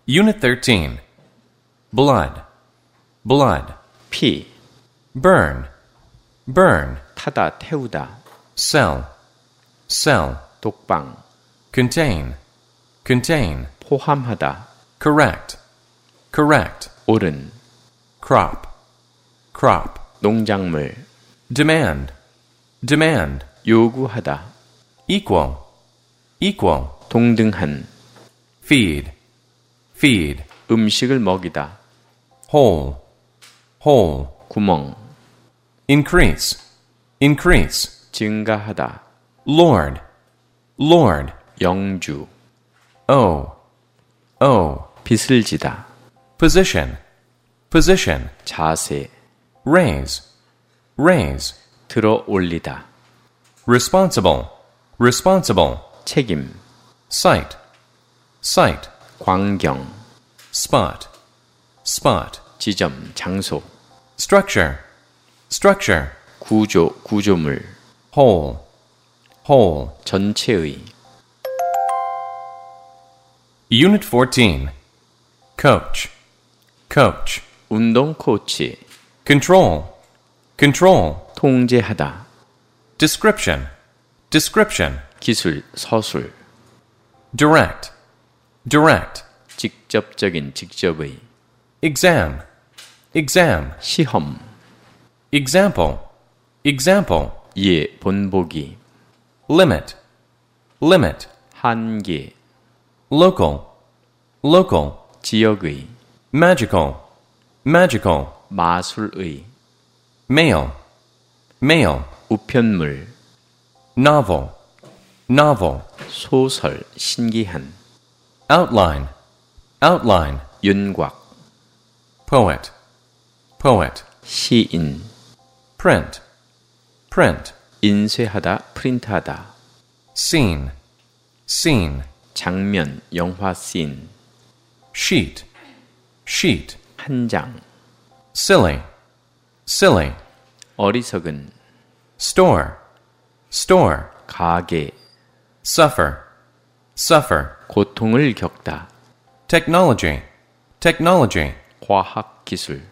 Unit 13. Blood, blood. 피, Burn, burn. 타다, 태우다. Cell, cell. 독방, Contain, contain. 포함하다. Correct, correct. 옳은, Crop, crop. 농작물. Demand, demand. 요구하다. Equal, equal. 동등한. Feed, feed. 음식을 먹이다. Hole, hole. 구멍. Increase, increase. 증가하다. Lord, lord. 영주. Oh, oh. 빚을 지다. Position, position. 자세. Raise, raise. 들어 올리다. Responsible, responsible. 책임. Sight, sight. 광경. Spot, spot. 지점, 장소. Structure, structure. 구조, 구조물. Whole, whole. 전체의. Unit 14. Coach, coach. 운동 코치. Control, control. 통제하다. Description, description. 기술, 서술. Direct, direct. 직접적인, 직접의. Exam, exam. 시험. Example, example. 예, 본보기. Limit, limit. 한계. Local, local. 지역의. Magical, magical. 마술의. Male, male. 우편물. Novel, novel. 소설, 신기한. Outline, outline. 윤곽. Poet, poet. 시인. Print, print. 인쇄하다, 프린트하다. Scene, scene. 장면, 영화 씬. Sheet, sheet. 한 장. Silly, silly. 어리석은. Store, store. 가게. Suffer, suffer. 고통을 겪다. Technology, technology. 과학 기술.